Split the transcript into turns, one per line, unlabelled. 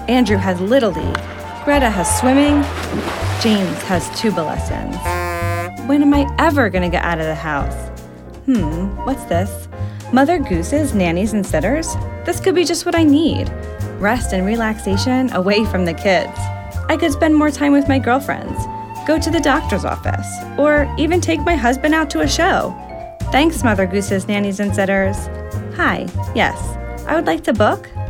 Andrew has Little League. Greta has swimming. James has tuba lessons. When am I ever going to get out of the house? What's this? Mother Goose's Nannies and Sitters? This could be just what I need. Rest and relaxation away from the kids. I could spend more time with my girlfriends, go to the doctor's office, or even take my husband out to a show. Thanks, Mother Goose's Nannies and Sitters. Hi, yes, I would like to book